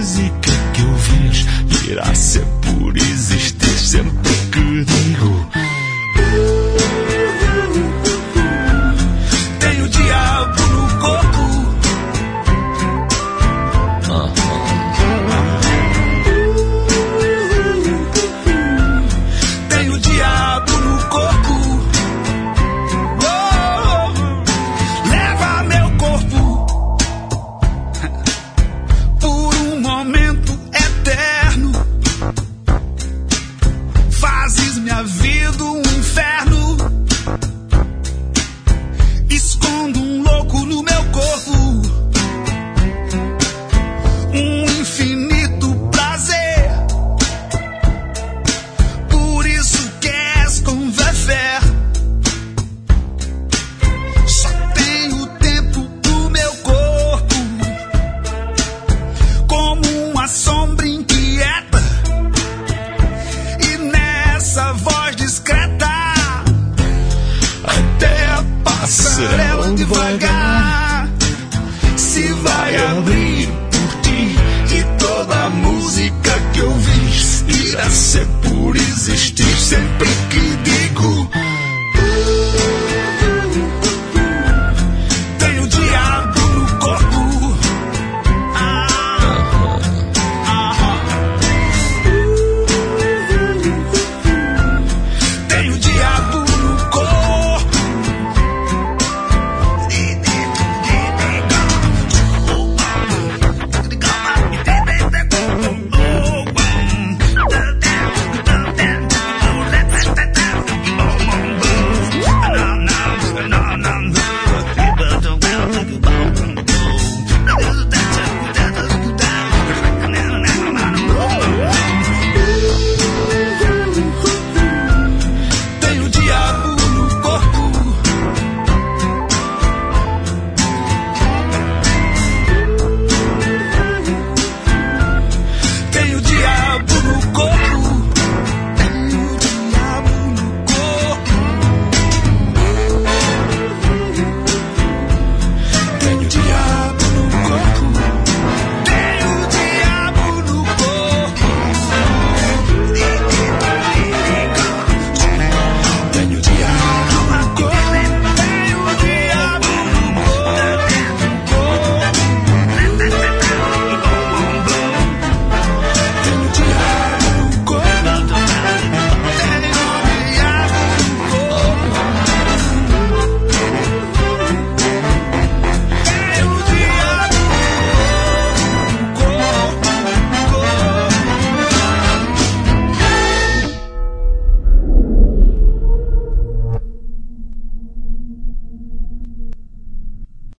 música que ouvires irá ser por existir sempre que digo. Tenho o diabo no corpo. Tenho o diabo no corpo. Leva meu corpo por um momento eterno. Fazes minha vida um inferno. Escondo um louco no meu corpo, um infinito prazer. Por isso queres conviver. Só tenho tempo pro meu corpo, como uma sombra inquieta. E nessa voz discreta, até passar ela devagar se vai abrir por ti. E toda a música que ouvis irá ser por existir sempre que digo.